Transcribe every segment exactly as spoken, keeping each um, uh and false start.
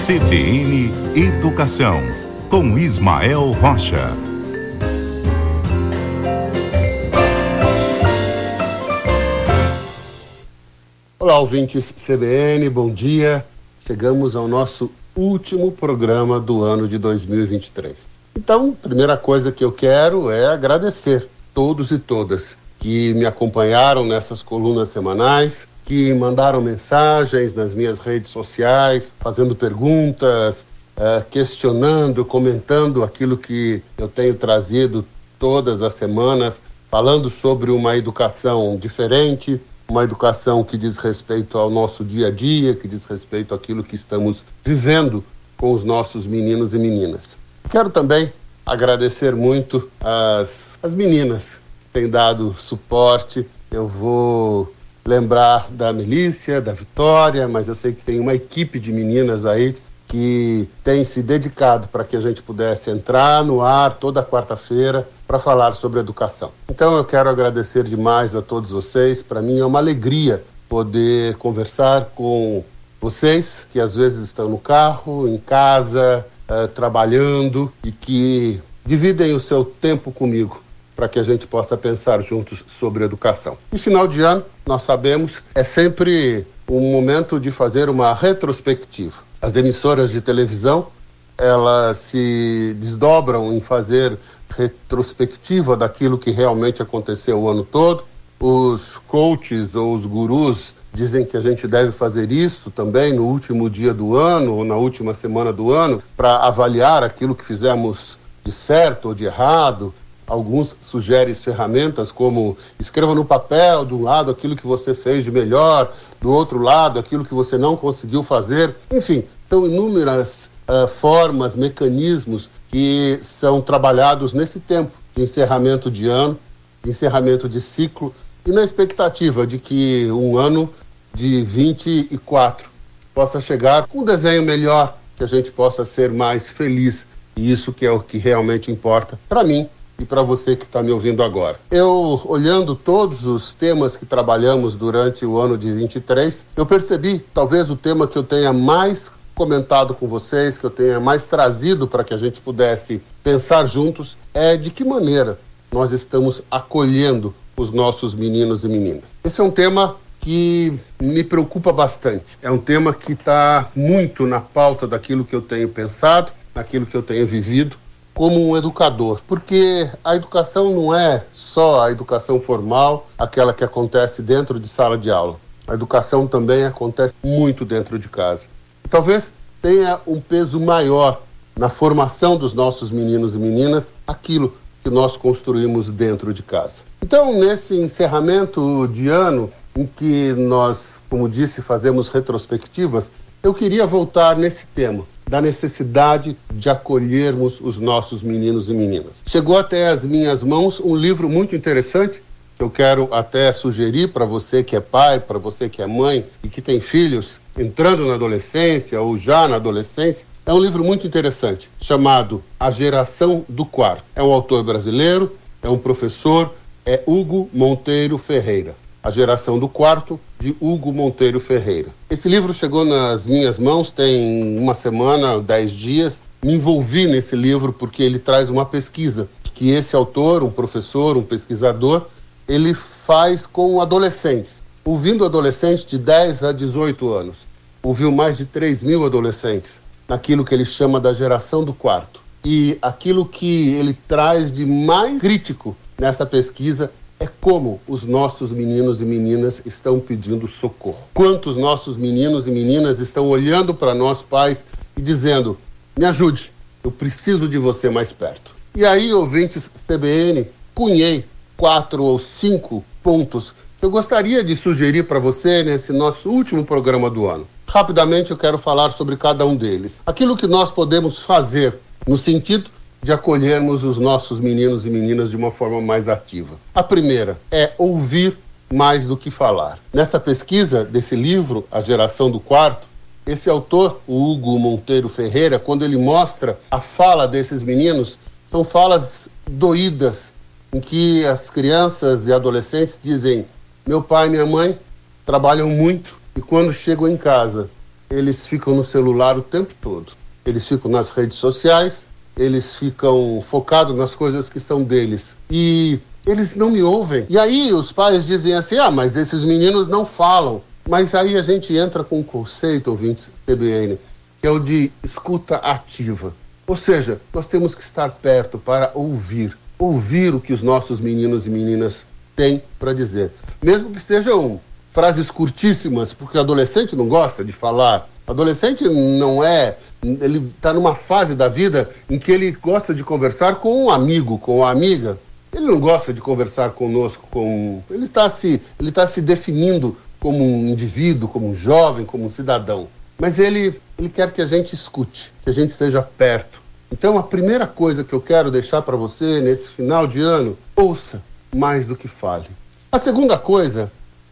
C B N Educação, com Ismael Rocha. Olá, ouvintes C B N, bom dia. Chegamos ao nosso último programa do ano de dois mil e vinte e três. Então, a primeira coisa que eu quero é agradecer todos e todas que me acompanharam nessas colunas semanais, que mandaram mensagens nas minhas redes sociais, fazendo perguntas, uh, questionando, comentando aquilo que eu tenho trazido todas as semanas, falando sobre uma educação diferente, uma educação que diz respeito ao nosso dia a dia, que diz respeito àquilo que estamos vivendo com os nossos meninos e meninas. Quero também agradecer muito as, as meninas que têm dado suporte. Eu vou lembrar da Melícia, da Vitória, mas eu sei que tem uma equipe de meninas aí que tem se dedicado para que a gente pudesse entrar no ar toda quarta-feira para falar sobre educação. Então eu quero agradecer demais a todos vocês. Para mim é uma alegria poder conversar com vocês que às vezes estão no carro, em casa, uh, trabalhando e que dividem o seu tempo comigo para que a gente possa pensar juntos sobre educação. E final de ano, nós sabemos, é sempre um momento de fazer uma retrospectiva. As emissoras de televisão, elas se desdobram em fazer retrospectiva daquilo que realmente aconteceu o ano todo. Os coaches ou os gurus dizem que a gente deve fazer isso também no último dia do ano ou na última semana do ano para avaliar aquilo que fizemos de certo ou de errado. Alguns sugerem ferramentas como escreva no papel, de um lado aquilo que você fez de melhor, do outro lado aquilo que você não conseguiu fazer. Enfim, são inúmeras uh, formas, mecanismos que são trabalhados nesse tempo de encerramento de ano, de encerramento de ciclo, e na expectativa de que um ano de vinte e quatro possa chegar com um desenho melhor, que a gente possa ser mais feliz, e isso que é o que realmente importa para mim e para você que está me ouvindo agora. Eu, olhando todos os temas que trabalhamos durante o ano de vinte e três, eu percebi, talvez o tema que eu tenha mais comentado com vocês, que eu tenha mais trazido para que a gente pudesse pensar juntos, é de que maneira nós estamos acolhendo os nossos meninos e meninas. Esse é um tema que me preocupa bastante. É um tema que está muito na pauta daquilo que eu tenho pensado, daquilo que eu tenho vivido, como um educador, porque a educação não é só a educação formal, aquela que acontece dentro de sala de aula. A educação também acontece muito dentro de casa. E talvez tenha um peso maior na formação dos nossos meninos e meninas, aquilo que nós construímos dentro de casa. Então, nesse encerramento de ano, em que nós, como disse, fazemos retrospectivas, eu queria voltar nesse tema da necessidade de acolhermos os nossos meninos e meninas. Chegou até as minhas mãos um livro muito interessante, que eu quero até sugerir para você que é pai, para você que é mãe e que tem filhos entrando na adolescência ou já na adolescência. É um livro muito interessante, chamado A Geração do Quarto. É um autor brasileiro, é um professor, é Hugo Monteiro Ferreira. A Geração do Quarto, de Hugo Monteiro Ferreira. Esse livro chegou nas minhas mãos tem uma semana, dez dias. Me envolvi nesse livro porque ele traz uma pesquisa que esse autor, um professor, um pesquisador, ele faz com adolescentes, ouvindo adolescentes de dez a dezoito anos. Ouviu mais de três mil adolescentes naquilo que ele chama da Geração do Quarto. E aquilo que ele traz de mais crítico nessa pesquisa é como os nossos meninos e meninas estão pedindo socorro. Quantos nossos meninos e meninas estão olhando para nós pais e dizendo, me ajude, eu preciso de você mais perto. E aí, ouvintes C B N, cunhei quatro ou cinco pontos que eu gostaria de sugerir para você nesse nosso último programa do ano. Rapidamente eu quero falar sobre cada um deles. Aquilo que nós podemos fazer no sentido de acolhermos os nossos meninos e meninas de uma forma mais ativa. A primeira é ouvir mais do que falar. Nessa pesquisa desse livro, A Geração do Quarto, esse autor, o Hugo Monteiro Ferreira, quando ele mostra a fala desses meninos, são falas doídas, em que as crianças e adolescentes dizem, meu pai e minha mãe trabalham muito e quando chegam em casa, eles ficam no celular o tempo todo. Eles ficam nas redes sociais, eles ficam focados nas coisas que são deles. E eles não me ouvem. E aí os pais dizem assim, ah, mas esses meninos não falam. Mas aí a gente entra com um conceito, ouvintes C B N, que é o de escuta ativa. Ou seja, nós temos que estar perto para ouvir. Ouvir o que os nossos meninos e meninas têm para dizer. Mesmo que sejam frases curtíssimas, porque o adolescente não gosta de falar. O adolescente não é... Ele está numa fase da vida em que ele gosta de conversar com um amigo, com uma amiga. Ele não gosta de conversar conosco, com... ele está se, ele está se definindo como um indivíduo, como um jovem, como um cidadão. Mas ele, ele quer que a gente escute, que a gente esteja perto. Então, a primeira coisa que eu quero deixar para você nesse final de ano, ouça mais do que fale. A segunda coisa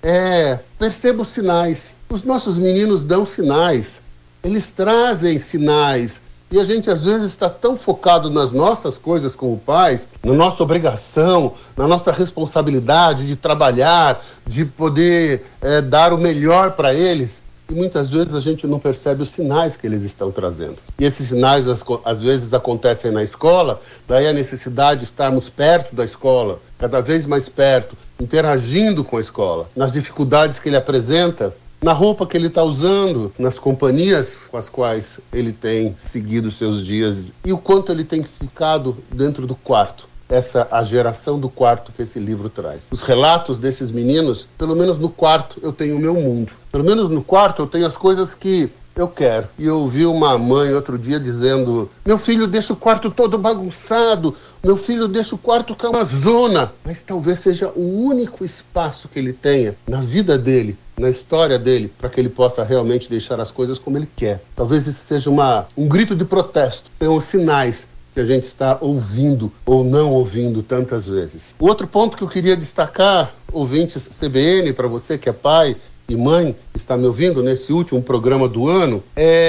é perceba os sinais. Os nossos meninos dão sinais, eles trazem sinais. E a gente, às vezes, está tão focado nas nossas coisas como pais, na nossa obrigação, na nossa responsabilidade de trabalhar, de poder é, dar o melhor para eles, e muitas vezes a gente não percebe os sinais que eles estão trazendo. E esses sinais, às, às vezes, acontecem na escola, daí a necessidade de estarmos perto da escola, cada vez mais perto, interagindo com a escola, nas dificuldades que ele apresenta, na roupa que ele está usando, nas companhias com as quais ele tem seguido seus dias e o quanto ele tem ficado dentro do quarto. Essa a geração do quarto que esse livro traz. Os relatos desses meninos, pelo menos no quarto eu tenho o meu mundo. Pelo menos no quarto eu tenho as coisas que eu quero. E eu ouvi uma mãe outro dia dizendo, meu filho deixa o quarto todo bagunçado, meu filho deixa o quarto que é uma zona. Mas talvez seja o único espaço que ele tenha na vida dele, na história dele, para que ele possa realmente deixar as coisas como ele quer. Talvez isso seja uma, um grito de protesto, são os sinais que a gente está ouvindo ou não ouvindo tantas vezes. O outro ponto que eu queria destacar, ouvintes C B N, para você que é pai e mãe, está me ouvindo nesse último programa do ano,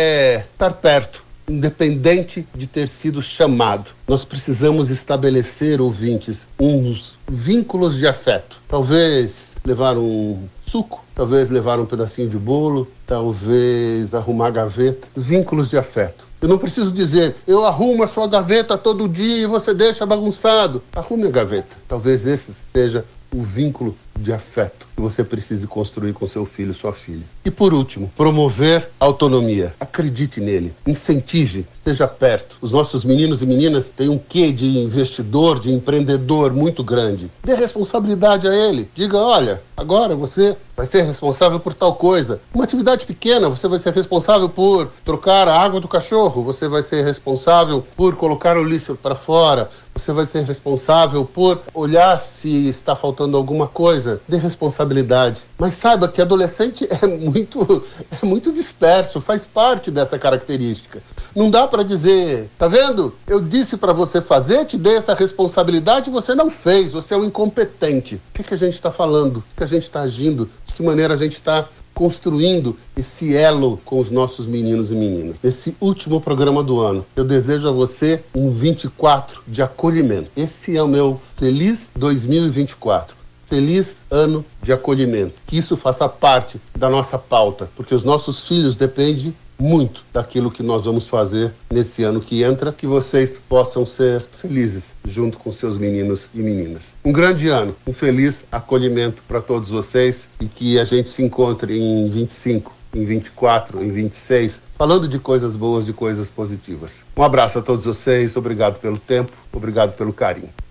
é estar perto, independente de ter sido chamado. Nós precisamos estabelecer, ouvintes, uns vínculos de afeto. Talvez levar um suco, talvez levar um pedacinho de bolo, talvez arrumar a gaveta. Vínculos de afeto. Eu não preciso dizer, eu arrumo a sua gaveta todo dia e você deixa bagunçado. Arrume a gaveta. Talvez esse seja o vínculo de afeto que você precise construir com seu filho, sua filha. E por último, promover autonomia. Acredite nele, incentive, esteja perto. Os nossos meninos e meninas têm um quê de investidor, de empreendedor muito grande. Dê responsabilidade a ele. Diga, olha, agora você vai ser responsável por tal coisa. Uma atividade pequena, você vai ser responsável por trocar a água do cachorro, você vai ser responsável por colocar o lixo para fora, você vai ser responsável por olhar se está faltando alguma coisa. Dê responsabilidade. Mas saiba que adolescente é muito, é muito disperso, faz parte dessa característica. Não dá para dizer, tá vendo? Eu disse para você fazer, te dei essa responsabilidade e você não fez, você é um incompetente. O que, que a gente está falando? O que, que a gente está agindo? De que maneira a gente está construindo esse elo com os nossos meninos e meninas. Nesse último programa do ano, eu desejo a você um vinte e quatro de acolhimento. Esse é o meu feliz dois mil e vinte e quatro. Feliz ano de acolhimento. Que isso faça parte da nossa pauta, porque os nossos filhos dependem muito daquilo que nós vamos fazer nesse ano que entra, que vocês possam ser felizes junto com seus meninos e meninas. Um grande ano, um feliz acolhimento para todos vocês e que a gente se encontre em vinte e cinco, em vinte e quatro, em vinte e seis, falando de coisas boas, de coisas positivas. Um abraço a todos vocês, obrigado pelo tempo, obrigado pelo carinho.